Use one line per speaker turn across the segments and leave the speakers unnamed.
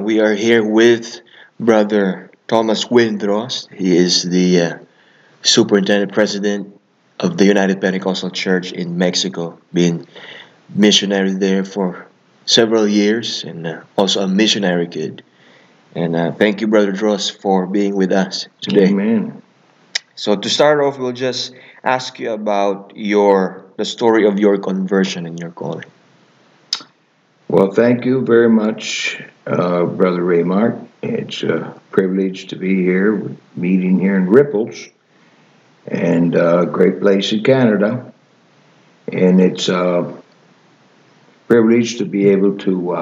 We are here with Brother Thomas Windros. He is the Superintendent President of the United Pentecostal Church in Mexico, been missionary there for several years and also a missionary kid. And thank you, Brother Dross, for being with us today.
Amen.
So to start off, we'll just ask you about the story of your conversion and your calling.
Well, thank you very much, Brother Raymart. It's a privilege to be here, meeting here in Ripples, and a great place in Canada. And it's a privilege to be able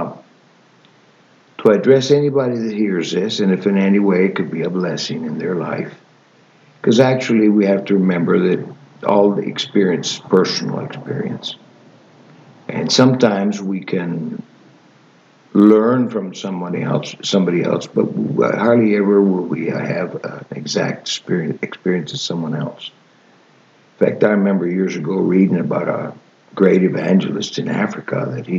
to address anybody that hears this, and if in any way it could be a blessing in their life. Because actually, we have to remember that all the experience is personal experience. And sometimes we can learn from somebody else, but hardly ever will we have an exact experience of someone else. In fact, I remember years ago reading about a great evangelist in Africa that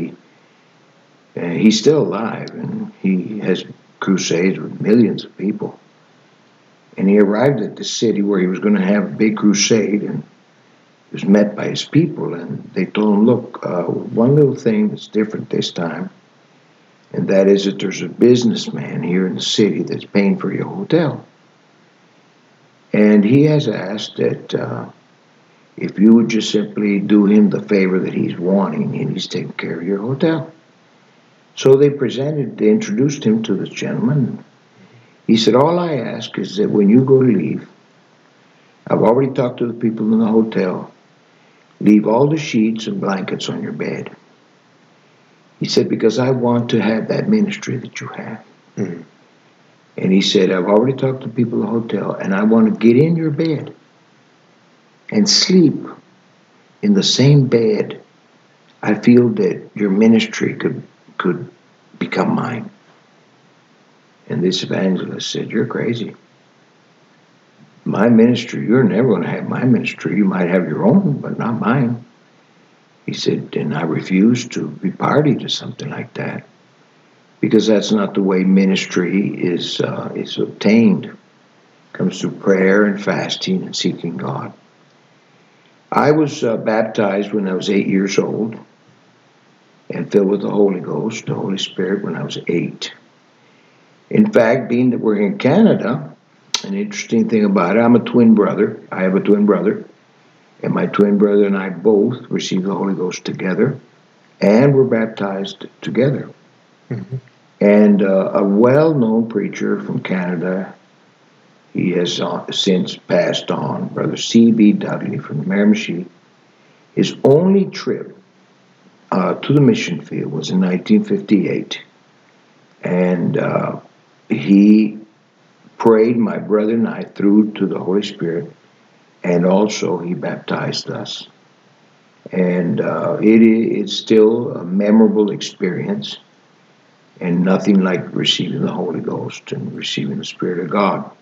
he's still alive, and he has crusades with millions of people. And he arrived at the city where he was going to have a big crusade, and he was met by his people, and they told him, look, one little thing that's different this time, and that is that there's a businessman here in the city that's paying for your hotel. And he has asked that if you would just simply do him the favor that he's wanting, and he's taking care of your hotel. So they introduced him to this gentleman. He said, all I ask is that when you go to leave, I've already talked to the people in the hotel, leave all the sheets and blankets on your bed. He said, because I want to have that ministry that you have.
Mm-hmm.
And he said, I've already talked to people in the hotel, and I want to get in your bed and sleep in the same bed. I feel that your ministry could become mine. And this evangelist said, you're crazy. My ministry, you're never going to have my ministry. You might have your own, but not mine. He said, and I refuse to be party to something like that, because that's not the way ministry is obtained. It comes through prayer and fasting and seeking God. I was baptized when I was 8 years old and filled with the Holy Ghost, the Holy Spirit, when I was 8. In fact, being that we're in Canada, an interesting thing about it, I'm a twin brother. I have a twin brother. And my twin brother and I both received the Holy Ghost together and were baptized together.
Mm-hmm.
And a well-known preacher from Canada, he has since passed on, Brother C.B. Dudley from Miramichi. His only trip to the mission field was in 1958. And he prayed my brother and I through to the Holy Spirit. And also, he baptized us. And it's still a memorable experience, and nothing like receiving the Holy Ghost and receiving the Spirit of God.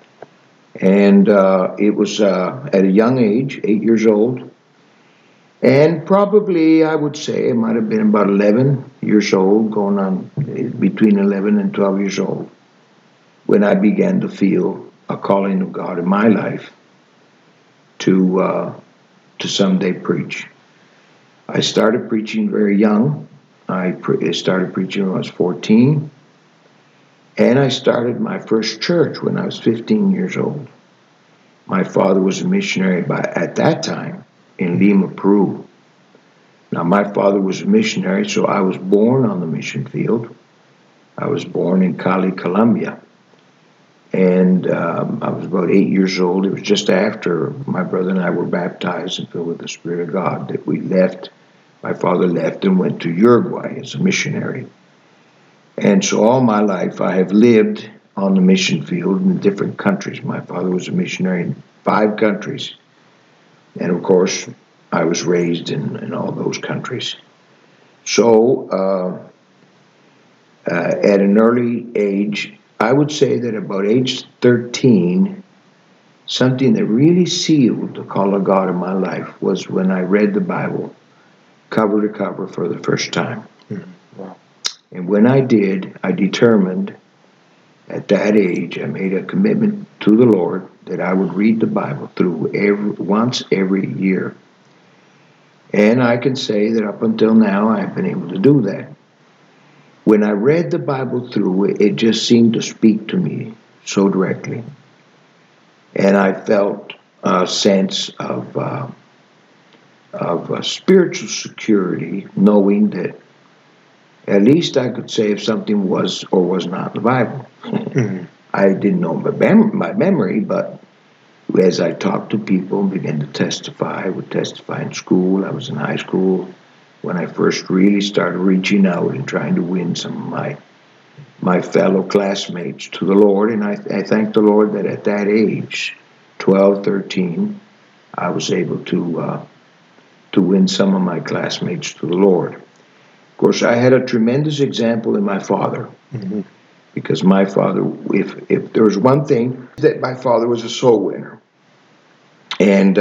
And it was at a young age, 8 years old, and probably, I would say, it might have been about 11 years old, going on between 11 and 12 years old, when I began to feel a calling of God in my life to someday preach. I started preaching very young. I started preaching when I was 14. And I started my first church when I was 15 years old. My father was a missionary at that time in Lima, Peru. Now, my father was a missionary, so I was born on the mission field. I was born in Cali, Colombia. And I was about 8 years old. It was just after my brother and I were baptized and filled with the Spirit of God that we left. My father left and went to Uruguay as a missionary. And so all my life I have lived on the mission field in different countries. My father was a missionary in 5 countries. And of course, I was raised in all those countries. So at an early age, I would say that about age 13, something that really sealed the call of God in my life was when I read the Bible cover to cover for the first time.
Wow.
And when I did, I determined at that age, I made a commitment to the Lord that I would read the Bible through once every year. And I can say that up until now, I've been able to do that. When I read the Bible through, it just seemed to speak to me so directly. And I felt a sense of spiritual security, knowing that at least I could say if something was or was not in the Bible.
Mhm.
I didn't know my memory, but as I talked to people and began to testify, I would testify in school. I was in high school when I first really started reaching out and trying to win some of my fellow classmates to the Lord. And I thank the Lord that at that age, 12, 13, I was able to win some of my classmates to the Lord. Of course, I had a tremendous example in my father.
Mhm.
Because my father, if there was one thing, that my father was a soul winner. And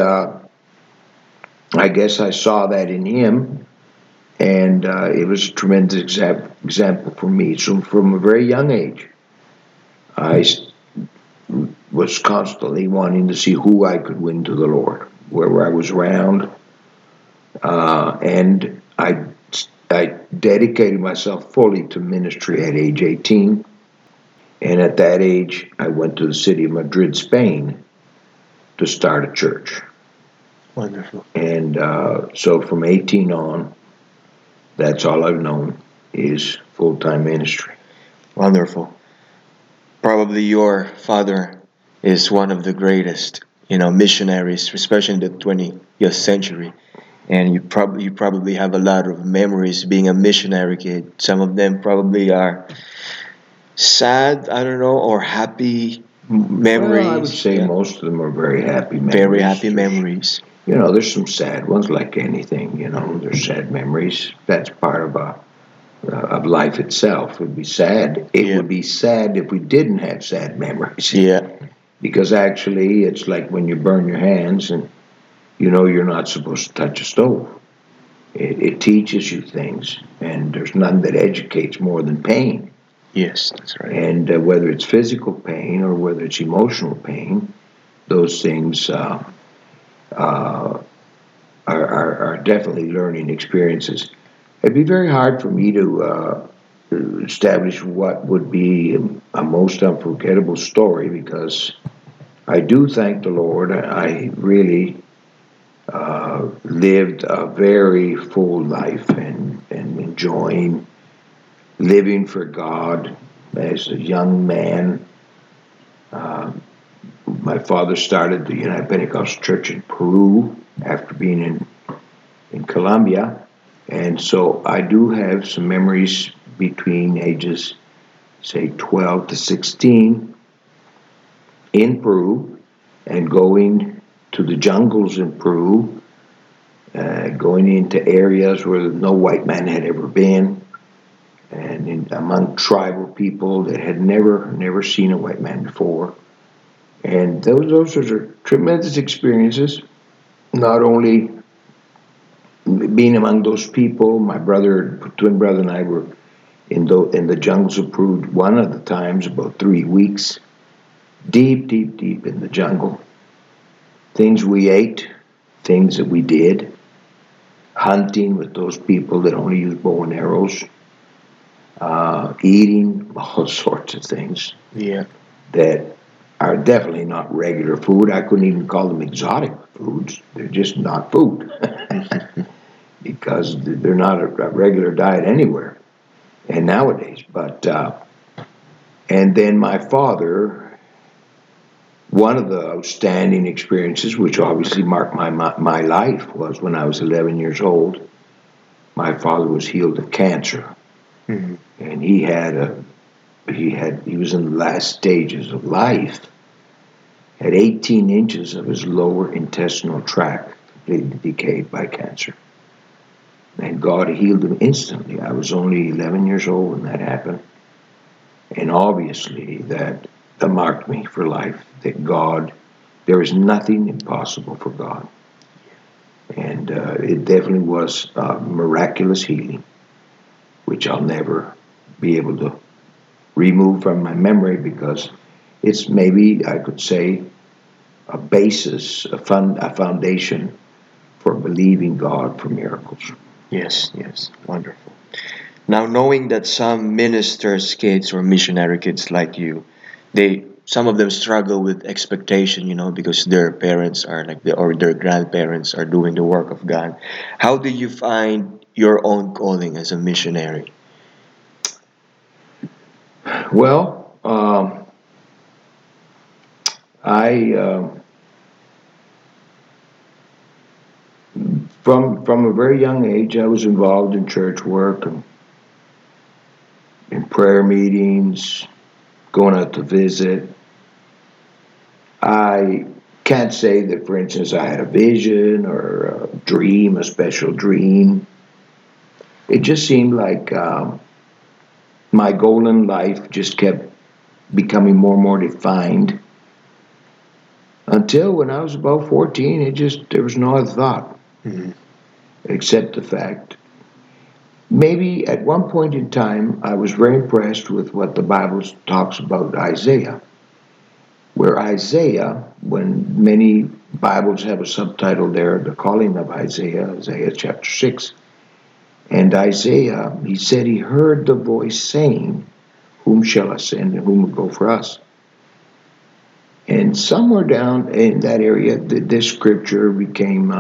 I guess I saw that in him, and it was a tremendous example for me. So from a very young age, I was constantly wanting to see who I could win to the Lord, wherever I was around. And I dedicated myself fully to ministry at age 18. And at that age, I went to the city of Madrid, Spain, to start a church.
Wonderful.
And so from 18 on, that's all I've known is full-time ministry.
Wonderful. Probably your father is one of the greatest, missionaries, especially in the 20th century. And you probably have a lot of memories being a missionary kid. Some of them probably are sad, I don't know, or happy
Well, I would
memories.
say
Yeah,
most of them are very happy memories.
very happy memories.
There's some sad ones like anything, there's sad memories. That's part of life itself. It would be sad. It
Yeah,
would be sad if we didn't have sad memories.
yeah,
Because actually, it's like when you burn your hands and you're not supposed to touch a stove. It teaches you things, and there's none that educates more than pain.
yes, that's right.
And whether it's physical pain or whether it's emotional pain, those things are definitely learning experiences. It'd be very hard for me to establish what would be a most unforgettable story because I do thank the Lord. I really lived a very full life and enjoying living for God as a young man. My father started the United Pentecostal Church in Peru after being in Colombia. And so I do have some memories between ages, say, 12 to 16 in Peru and going to the jungles in Peru, going into areas where no white man had ever been, and among tribal people that had never seen a white man before. And those are tremendous experiences, not only being among those people. My twin brother and I were in the jungles of Peru one of the times, about 3 weeks, deep in the jungle. Things we ate, things that we did, hunting with those people that only use bow and arrows, eating all sorts of things
Yeah,
that are definitely not regular food. I couldn't even call them exotic foods. They're just not food because they're not a regular diet anywhere and nowadays. But and then my father, one of the outstanding experiences, which obviously marked my life, was when I was 11 years old. My father was healed of cancer,
hmm,
and he was in the last stages of life. Had 18 inches of his lower intestinal tract completely decayed by cancer. And God healed him instantly. I was only 11 years old when that happened. And obviously that marked me for life, that there is nothing impossible for God. And it definitely was miraculous healing, which I'll never be able to remove from my memory, because it's, maybe I could say, a basis, a foundation for believing God for miracles.
Yes, yes, wonderful. Now, knowing that some ministers' kids or missionary kids like you, some of them struggle with expectation, because their parents are or their grandparents are doing the work of God. How did you find your own calling as a missionary?
Well, I from a very young age, I was involved in church work and in prayer meetings, going out to visit. I can't say that, for instance, I had a vision or a dream, a special dream. It just seemed like my goal in life just kept becoming more and more defined, until when I was about 14, there was no other thought
Mhm.
except the fact. Maybe at one point in time, I was very impressed with what the Bible talks about Isaiah, where Isaiah, when many Bibles have a subtitle there, the calling of Isaiah, Isaiah chapter 6, and Isaiah, he said he heard the voice saying, "Whom shall I send and whom will go for us?" And somewhere down in that area, this scripture became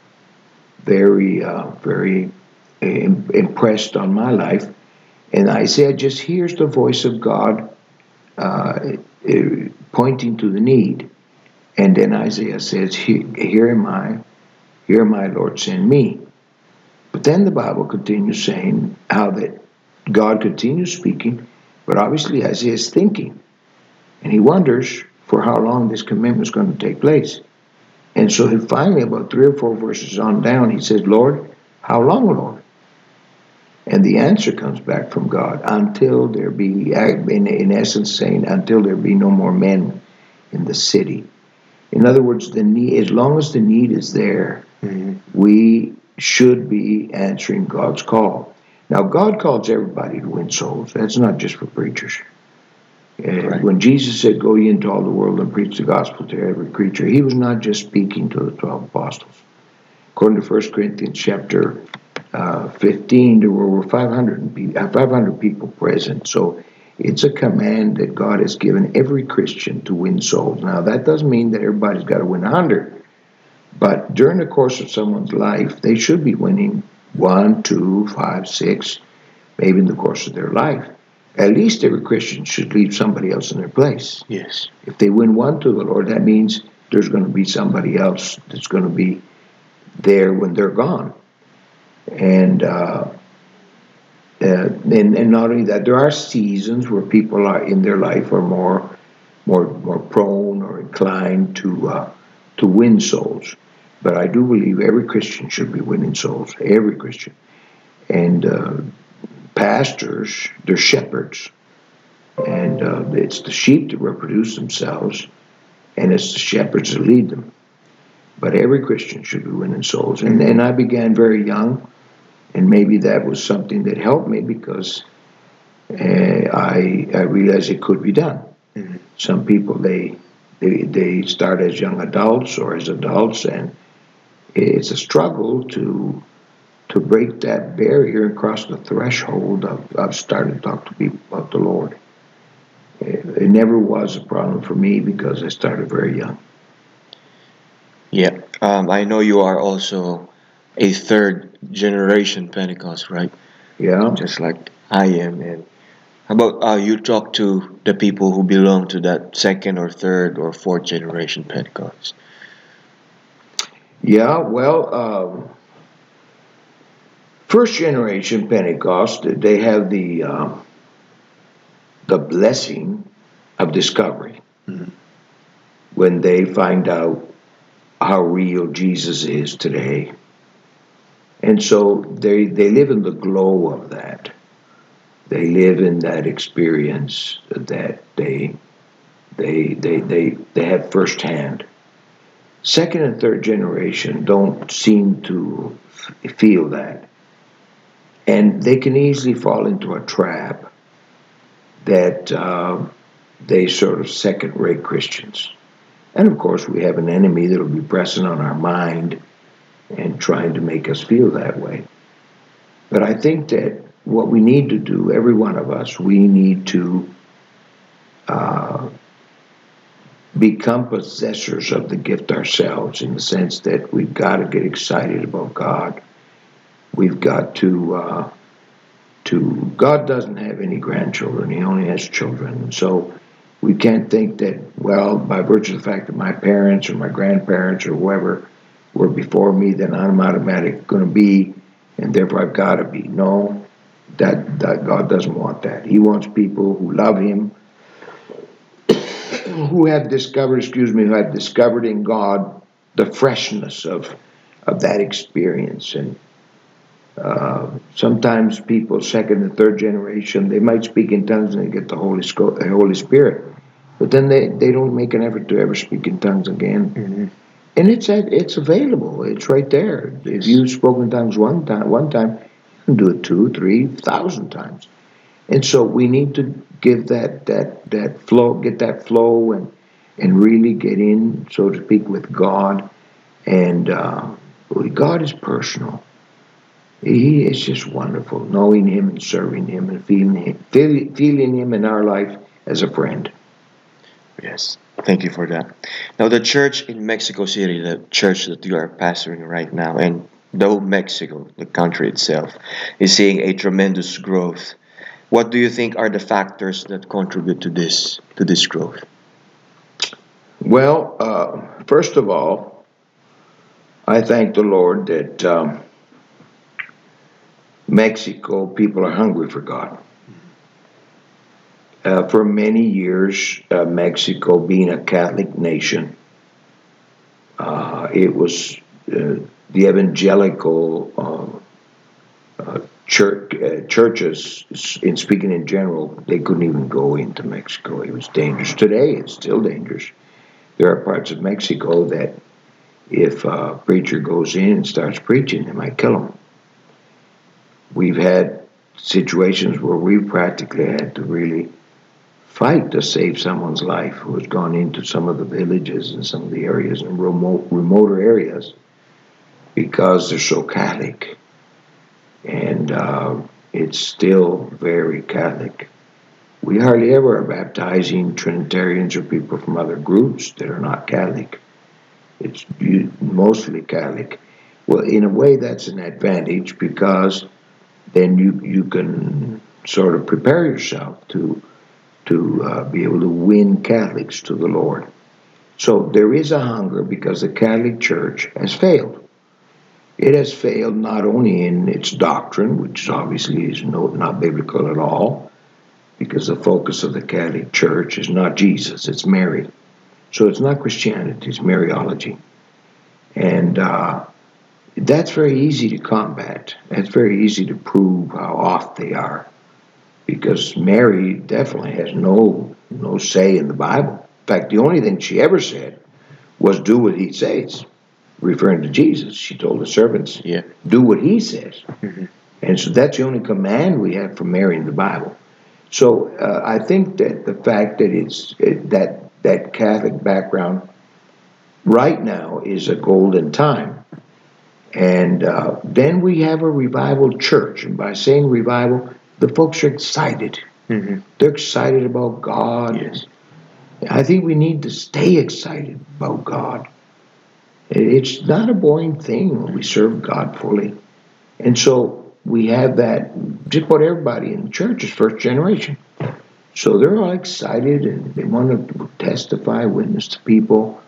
very impressed on my life. And Isaiah just hears the voice of God uh, pointing to the need. And then Isaiah says, "Here am I, here am I, Lord, send me." But then the Bible continues saying how that God continues speaking, but obviously Isaiah is thinking, and he wonders for how long this commitment is going to take place. And so he finally, about 3 or 4 verses on down, he says, "Lord, how long, Lord?" And the answer comes back from God, until there be, in essence saying, until there be no more men in the city. In other words, the need, as long as the need is there, we should be answering God's call. Now, God calls everybody to win souls. That's not just for preachers.
Right.
When Jesus said, "Go ye into all the world and preach the gospel to every creature," he was not just speaking to the 12 apostles. According to 1 Corinthians chapter 15, there were over 500 people present. So it's a command that God has given every Christian to win souls. Now, that doesn't mean that everybody's got to win 100. But during the course of someone's life, they should be winning 1, 2, 5, 6, maybe in the course of their life. At least every Christian should leave somebody else in their place.
Yes.
If they win one to the Lord, that means there's going to be somebody else that's going to be there when they're gone. And not only that, there are seasons where people are in their life are more prone or inclined to win souls. But I do believe every Christian should be winning souls. Every Christian. And pastors, they're shepherds, and it's the sheep that reproduce themselves, and it's the shepherds that lead them. But every Christian should be winning souls. And I began very young, and maybe that was something that helped me, because I realized it could be done.
Mm-hmm.
Some people, they start as young adults or as adults, and it's a struggle to break that barrier and cross the threshold of starting to talk to people about the Lord. It never was a problem for me, because I started very young.
Yeah. I know you are also a third generation Pentecost, right?
Yeah.
Just like I am. And how about you talk to the people who belong to that second or third or fourth generation Pentecost?
Yeah, well, first generation Pentecost, they have the blessing of discovery.
Mhm.
When they find out how real Jesus is today. And so they live in the glow of that. They live in that experience that they have firsthand. Second and third generation don't seem to feel that. And they can easily fall into a trap that they sort of second-rate Christians. And of course, we have an enemy that will be pressing on our mind and trying to make us feel that way. But I think that what we need to do, every one of us, we need to become possessors of the gift ourselves, in the sense that we've got to get excited about God. We've got to God doesn't have any grandchildren. He only has children. And so we can't think that, well, by virtue of the fact that my parents or my grandparents or whoever were before me, then I'm automatically going to be, and therefore I've got to be. No, that God doesn't want that. He wants people who love Him, who have discovered in God the freshness of that experience. And sometimes people, second and third generation, they might speak in tongues and they get the Holy Spirit, but then they don't make an effort to ever speak in tongues again.
Mm-hmm.
And it's available. It's right there. If you spoke in tongues one time, you can do it 2, 3, 1,000 times. And so we need to give that flow, get that flow, and really get in, so to speak, with God. And God is personal. He is just wonderful, knowing Him and serving Him and feeling Him in our life as a friend.
Yes, thank you for that. Now, the church in Mexico City, the church that you are pastoring right now, and though Mexico, the country itself, is seeing a tremendous growth, what do you think are the factors that contribute to this growth?
Well, first of all, I thank the Lord that Mexico people are hungry for God. For many years, Mexico being a Catholic nation, it was the evangelical churches, in speaking in general, they couldn't even go into Mexico. It was dangerous. Today, it's still dangerous. There are parts of Mexico that if a preacher goes in and starts preaching, they might kill him. We've had situations where we practically had to really fight to save someone's life who has gone into some of the villages and some of the areas and remoter areas because they're so Catholic. And it's still very Catholic. We hardly ever are baptizing Trinitarians or people from other groups that are not Catholic. It's mostly Catholic. Well, in a way, that's an advantage, because then you can sort of prepare yourself to be able to win Catholics to the Lord. So there is a hunger, because the Catholic Church has failed. It has failed not only in its doctrine, which obviously is not biblical at all, because the focus of the Catholic Church is not Jesus, it's Mary. So it's not Christianity, it's Mariology. And that's very easy to combat. That's very easy to prove how off they are, because Mary definitely has no say in the Bible. In fact, the only thing she ever said was, do what He says, referring to Jesus. She told the servants, do what He says.
Mm-hmm.
And so that's the only command we have from Mary in the Bible. So I think that the fact that it's that Catholic background right now is a golden time. And then we have a revival church. And by saying revival, the folks are excited.
Mm-hmm.
They're excited about God.
Yes.
I think we need to stay excited about God. It's not a boring thing when we serve God fully. And so we have that. Just about everybody in the church is first generation. So they're all excited and they want to testify, witness to people.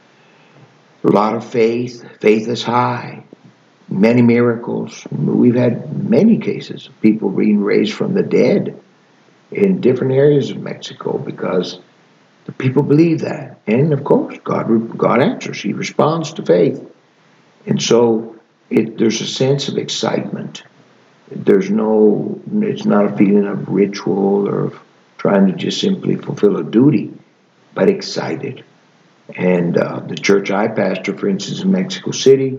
A lot of faith. Faith is high. Many miracles. We've had many cases of people being raised from the dead in different areas of Mexico, because the people believe that. And of course, God answers. He responds to faith. And so there's a sense of excitement. It's not a feeling of ritual or of trying to just simply fulfill a duty, but excited. And the church I pastor, for instance, in Mexico City,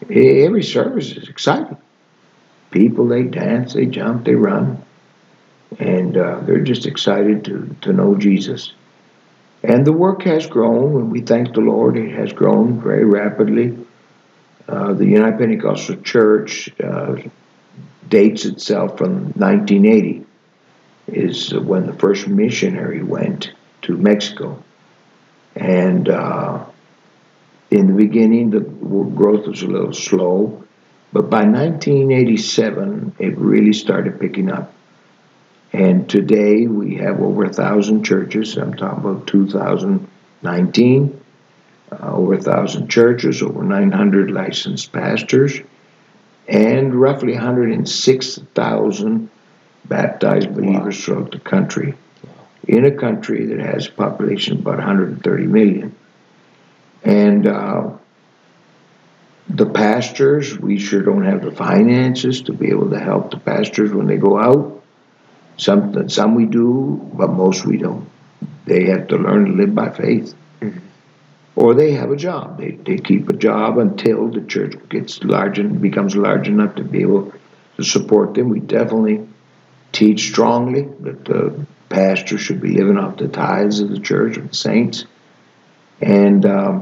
every service is exciting. People, they dance, they jump, they run. and they're just excited to know Jesus. And the work has grown, and we thank the Lord. It has grown very rapidly. The United Pentecostal Church dates itself from 1980, is when the first missionary went to Mexico. And in the beginning, the growth was a little slow, but by 1987, it really started picking up. And today, we have over 1,000 churches. I'm talking about 2019. Over 1,000 churches, over 900 licensed pastors, and roughly 106,000 baptized believers throughout the country, in a country that has a population of about 130 million. And the pastors, we sure don't have the finances to be able to help the pastors when they go out. Some we do, but most we don't. They have to learn to live by faith. Or they have a job. They keep a job until the church gets large and becomes large enough to be able to support them. We definitely teach strongly that the pastor should be living off the tithes of the church, of the saints. And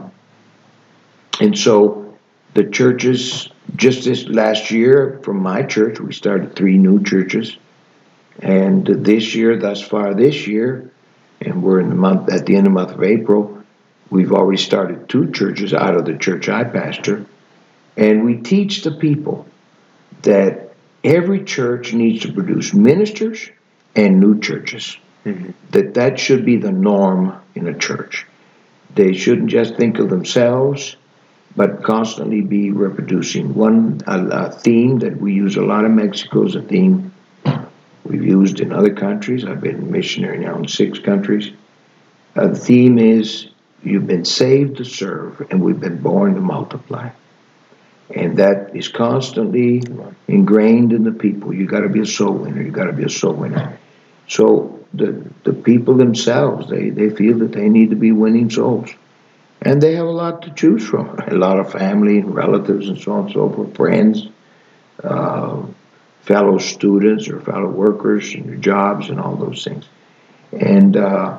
so the churches, just this last year, from my church, we started 3 new churches. And this year, thus far this year, and we're in the month, at the end of the month of April, we've already started 2 churches out of the church I pastor, and we teach the people that every church needs to produce ministers and new churches. That should be the norm in a church. They shouldn't just think of themselves, but constantly be reproducing. A theme that we use a lot in Mexico is a theme we've used in other countries. I've been missionary now in 6 countries. The theme is, you've been saved to serve, and we've been born to multiply. And that is constantly ingrained in the people. You got to be a soul winner. You got to be a soul winner. So the people themselves, they feel that they need to be winning souls. And they have a lot to choose from. A lot of family and relatives and so on and so forth, friends, fellow students or fellow workers in their jobs and all those things. And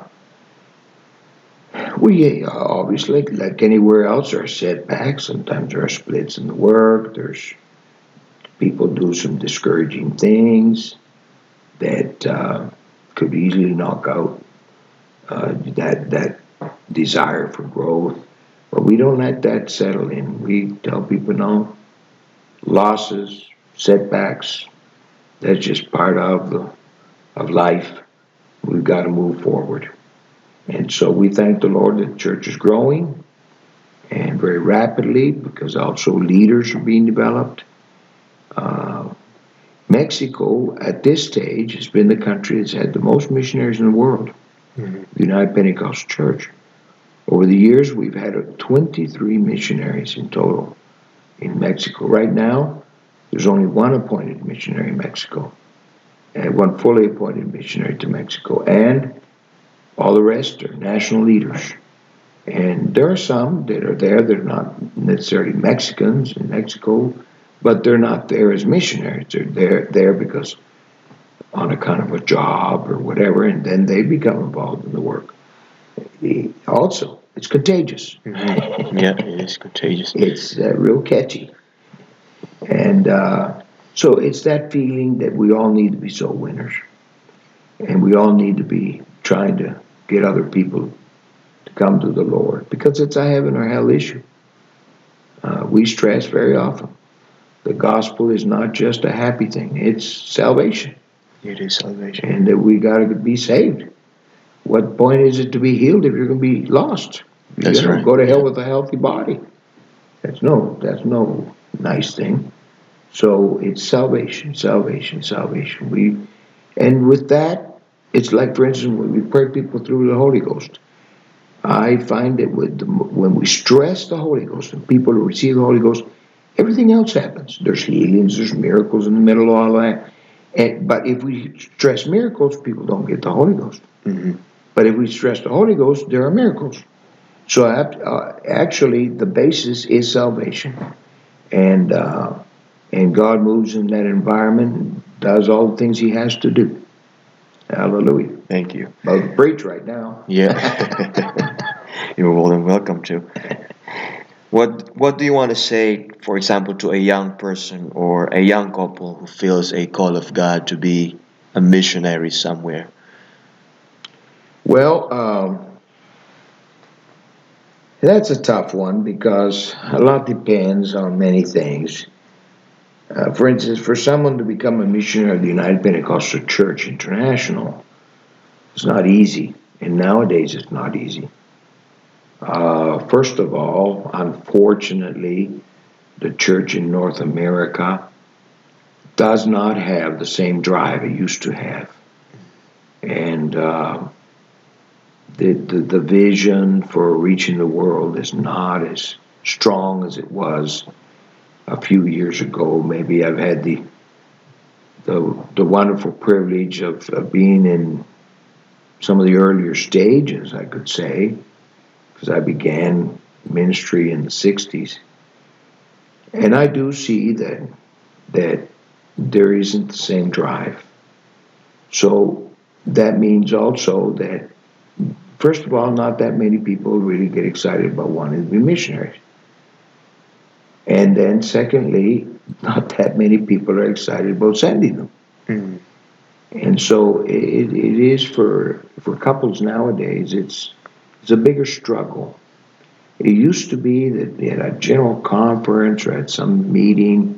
we obviously, like anywhere else, there are setbacks. Sometimes there are splits in the work. There's people do some discouraging things that could easily knock out that desire for growth. But we don't let that settle in. We tell people, no, losses, setbacks, that's just part of life. We've got to move forward. And so we thank the Lord that the church is growing, and very rapidly, because also leaders are being developed. Mexico, at this stage, has been the country that's had the most missionaries in the world, the United Pentecostal Church. Over the years, we've had 23 missionaries in total in Mexico. Right now, there's only 1 appointed missionary in Mexico, and 1 fully appointed missionary to Mexico, and all the rest are national leaders. And there are some that are there that are not necessarily Mexicans in Mexico, but they're not there as missionaries. They're there because on a kind of a job or whatever, and then they become involved in the work. Also, it's contagious.
Yeah, it is contagious.
It's real catchy. And so it's that feeling that we all need to be soul winners. And we all need to be trying to get other people to come to the Lord, because it's a heaven or hell issue. We stress very often, the gospel is not just a happy thing, it's salvation.
It is salvation.
And that we got to be saved. What point is it to be healed if you're going to be lost? You're
That's
going to
right.
go to hell with a healthy body. That's no nice thing. So it's salvation. And with that, it's like, for instance, when we pray people through the Holy Ghost. I find that when we stress the Holy Ghost and people who receive the Holy Ghost, everything else happens. There's healings, there's miracles in the middle of all that. But if we stress miracles, people don't get the Holy Ghost. But if we stress the Holy Ghost, there are miracles. So actually, the basis is salvation. And God moves in that environment and does all the things He has to do. Hallelujah.
Thank you.
About to preach right now.
Yeah. You're more than welcome to. What do you want to say, for example, to a young person or a young couple who feels a call of God to be a missionary somewhere?
Well, that's a tough one because a lot depends on many things. For instance, for someone to become a missionary of the United Pentecostal Church International, it's not easy. And nowadays, it's not easy. First of all, unfortunately, the church in North America does not have the same drive it used to have. And the vision for reaching the world is not as strong as it was a few years ago. Maybe I've had the wonderful privilege of being in some of the earlier stages, I could say, because I began ministry in the 60s. And I do see that there isn't the same drive. So that means also that, first of all, not that many people really get excited about wanting to be missionaries. And then secondly, not that many people are excited about sending them.
Mm.
And so it is for couples nowadays, it's a bigger struggle. It used to be that at a general conference or at some meeting,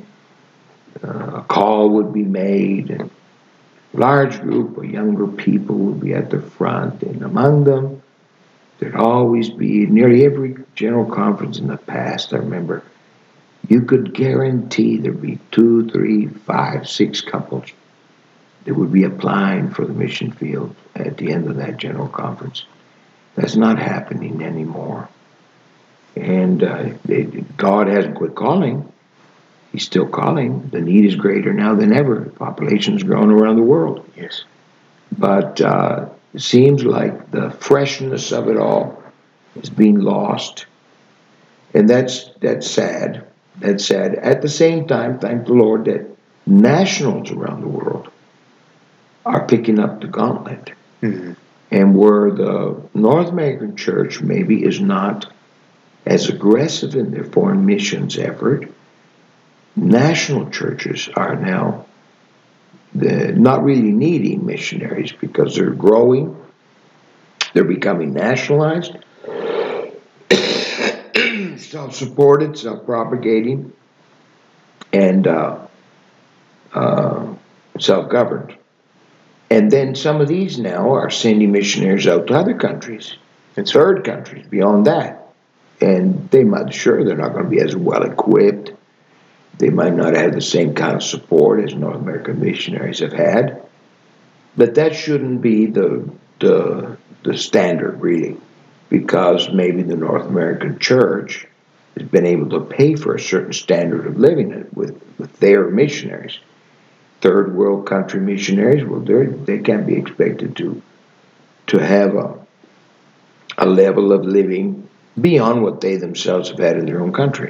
a call would be made, and a large group of younger people would be at the front, and among them, there'd always be, nearly every general conference in the past, I remember, you could guarantee there'd be 2, 3, 5, 6 couples that would be applying for the mission field at the end of that general conference. That's not happening anymore. And God hasn't quit calling. He's still calling. The need is greater now than ever. The population's growing around the world.
Yes.
But it seems like the freshness of it all is being lost. And that's sad. That's sad. At the same time, thank the Lord that nationals around the world are picking up the gauntlet.
Mm-hmm.
And where the North American church maybe is not as aggressive in their foreign missions effort, national churches are now not really needing missionaries because they're growing, they're becoming nationalized, self-supported, self-propagating, and self-governed. And then some of these now are sending missionaries out to other countries, and third countries beyond that. And they're not going to be as well equipped. They might not have the same kind of support as North American missionaries have had. But that shouldn't be the standard, really, because maybe the North American church has been able to pay for a certain standard of living with their missionaries. Third world country missionaries, well, they can't be expected to have a level of living beyond what they themselves have had in their own country.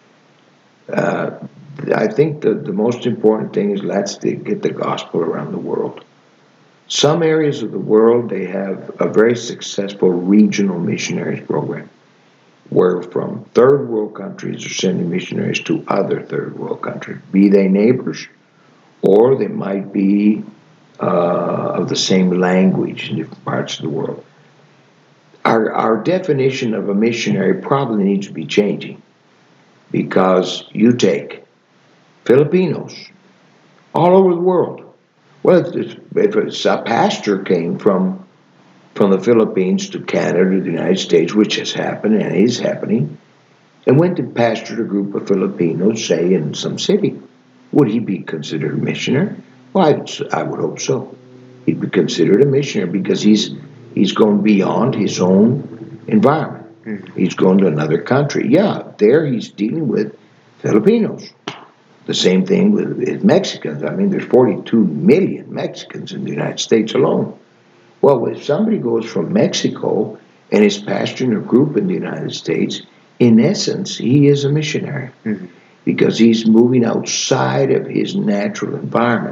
I think the most important thing is let's get the gospel around the world. Some areas of the world, they have a very successful regional missionaries program, where from third world countries are sending missionaries to other third world countries, be they neighbors, or they might be of the same language in different parts of the world. Our definition of a missionary probably needs to be changing, because you take Filipinos all over the world. Well, if a pastor came from the Philippines to Canada to the United States, which has happened and is happening, and went to pastor a group of Filipinos, say in some city, would he be considered a missionary? Well, I would hope so. He'd be considered a missionary because he's going beyond his own environment. Mm-hmm. He's going to another country. Yeah, there he's dealing with Filipinos. The same thing with Mexicans. I mean, there's 42 million Mexicans in the United States alone. Well, if somebody goes from Mexico and is pastoring a group in the United States, in essence, he is a missionary. Mm-hmm. Because he's moving outside of his natural environment.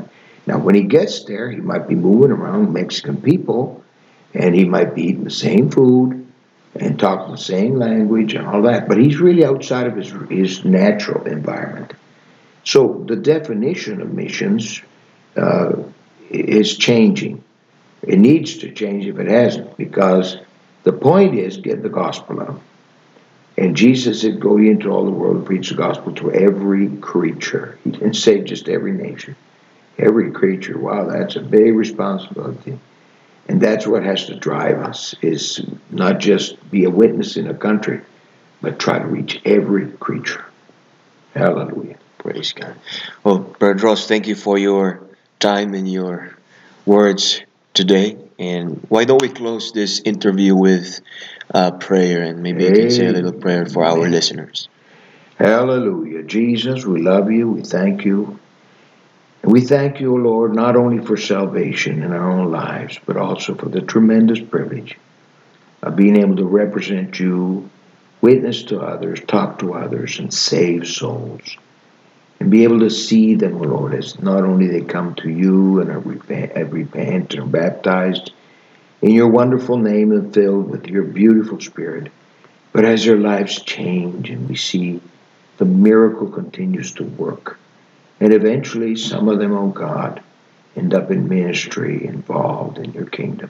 Now, when he gets there, he might be moving around Mexican people, and he might be eating the same food and talking the same language and all that, but he's really outside of his natural environment. So the definition of missions uh, is changing. It needs to change if it hasn't, because the point is get the gospel out. And Jesus said, go ye into all the world and preach the gospel to every creature. He didn't say just every nation, every creature. Wow, that's a big responsibility. And that's what has to drive us, is not just be a witness in a country, but try to reach every creature. Hallelujah.
Praise God. Well, Brother Ross, thank you for your time and your words today. And why don't we close this interview with prayer, and maybe you can say a little prayer for our
Amen.
listeners.
Hallelujah. Jesus, we love you. We thank you. And we thank you, O Lord, not only for salvation in our own lives, but also for the tremendous privilege of being able to represent you, witness to others, talk to others, and save souls. And be able to see them, O Lord, as not only they come to you and repent and are baptized in your wonderful name and filled with your beautiful Spirit, but as their lives change and we see the miracle continues to work. And eventually, some of them, oh God, end up in ministry involved in your kingdom.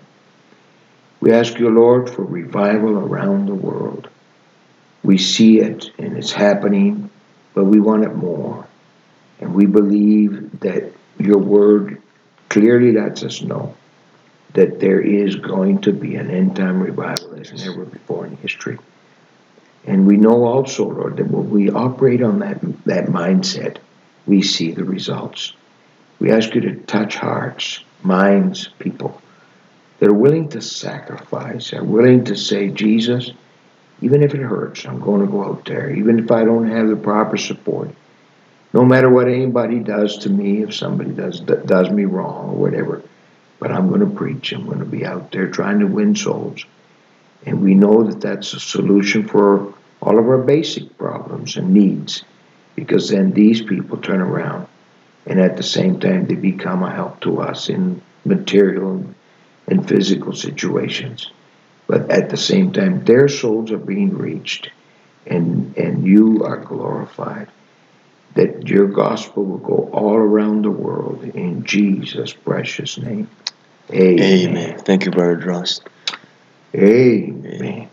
We ask you, Lord, for revival around the world. We see it and it's happening, but we want it more. And we believe that your word clearly lets us know that there is going to be an end time revival as never before in history. And we know also, Lord, that when we operate on that mindset, we see the results. We ask you to touch hearts, minds, people that are willing to sacrifice, are willing to say, Jesus, even if it hurts, I'm going to go out there, even if I don't have the proper support. No matter what anybody does to me, if somebody does me wrong or whatever, but I'm going to preach. I'm going to be out there trying to win souls. And we know that that's a solution for all of our basic problems and needs, because then these people turn around and at the same time they become a help to us in material and physical situations. But at the same time, their souls are being reached and you are glorified. That your gospel will go all around the world in Jesus' precious name. Amen.
Amen. Thank you, Brother Ross.
Amen.